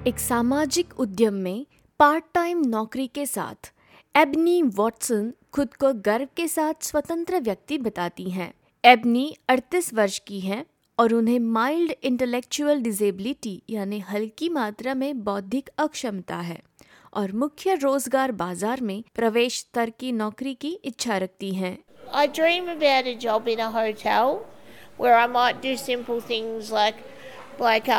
एक सामाजिक उद्यम में पार्ट टाइम नौकरी के साथ एबनी वॉटसन खुद को गर्व के साथ स्वतंत्र व्यक्ति बताती हैं। एबनी 38 वर्ष की हैं और उन्हें माइल्ड इंटेलेक्चुअल डिसेबिलिटी यानी हल्की मात्रा में बौद्धिक अक्षमता है और मुख्य रोजगार बाजार में प्रवेश स्तर की नौकरी की इच्छा रखती हैं। I dream about a job in a hotel where I might do simple things like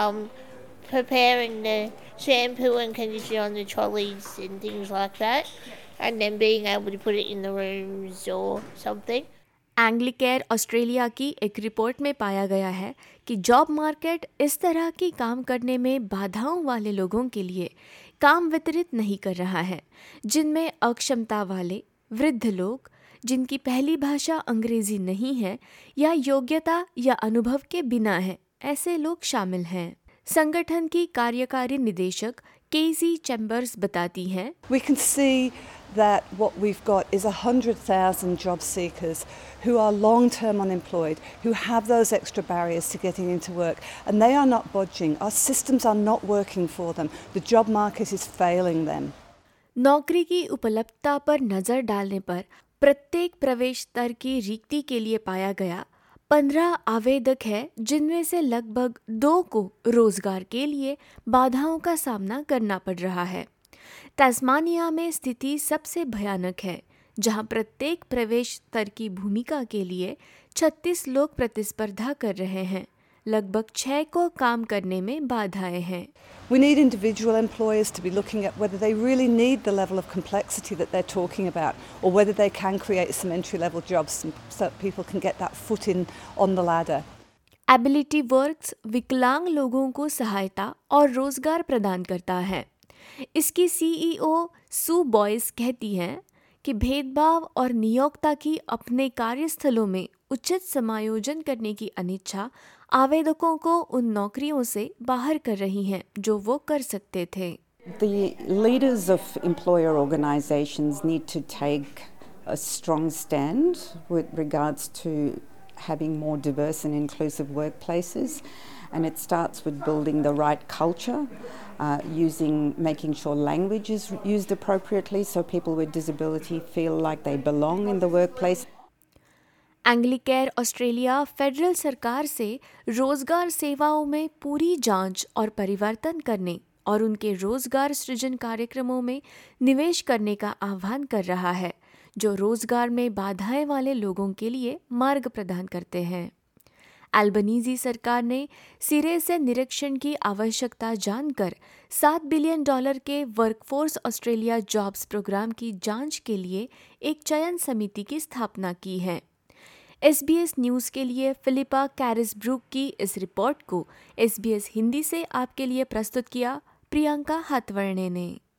preparing the shampoo and conditioner on the trolleys and things like that, and then being able to put it in the rooms or something. Anglicare Australia की एक report में पाया गया है कि job market इस तरह की काम करने में बाधाओं वाले लोगों के लिए काम वितरित नहीं कर रहा है, जिनमें अक्षमता वाले, वृद्ध लोग, जिनकी पहली भाषा अंग्रेजी नहीं है या योग्यता या अनुभव के बिना है, ऐसे लोग शामिल हैं। संगठन की कार्यकारी निदेशक केजी चैम्बर्स बताती हैं, We can see that what we've got is 100,000 job seekers who are long-term unemployed, who have those extra barriers to getting into work, and they are not budging. Our systems are not working for them. The job market is failing them. नौकरी की उपलब्धता पर नज़र डालने पर प्रत्येक प्रवेश स्तर की रिक्ति के लिए पाया गया 15 आवेदक हैं, जिनमें से लगभग 2 को रोजगार के लिए बाधाओं का सामना करना पड़ रहा है। तस्मानिया में स्थिति सबसे भयानक है, जहां प्रत्येक प्रवेश स्तर की भूमिका के लिए 36 लोग प्रतिस्पर्धा कर रहे हैं। लगभग 6 को काम करने में बाधाएं हैं। We need individual employers to be looking at whether they really need the level of complexity that they're talking about, or whether they can create some entry-level jobs so that people can get that foot in on the ladder. Ability Works विकलांग लोगों को सहायता और रोजगार प्रदान करता है। इसकी सीईओ सू बॉयस कहती हैं कि भेदभाव और नियोक्ता की अपने कार्यस्थलों में उचित समायोजन करने की अनिच्छा आवेदकों को उन नौकरियों से बाहर कर रही हैं जो वो कर सकते थे। The leaders of employer organisations need to take a strong stand with regards to having more diverse and inclusive workplaces, and it starts with building the right culture, making sure language is used appropriately so people with disability feel like they belong in the workplace. Anglicare Australia federal सरकार से रोजगार सेवाओं में पूरी जांच और परिवर्तन करने और उनके रोजगार सृजन कार्यक्रमों में निवेश करने का आह्वान कर रहा है, जो रोजगार में बाधाएं वाले लोगों के लिए मार्ग प्रदान करते हैं। अल्बनीज़ी सरकार ने सिरे से निरीक्षण की आवश्यकता जानकर $7 बिलियन के वर्कफोर्स ऑस्ट्रेलिया जॉब्स प्रोग्राम की जांच के लिए एक चयन समिति की स्थापना की है। SBS न्यूज़ के लिए फिलिपा कैरिसब्रुक की इस रिपोर्ट को SBS हिंदी से आपके लिए प्रस्तुत किया प्रियंका हाथवर्णे ने।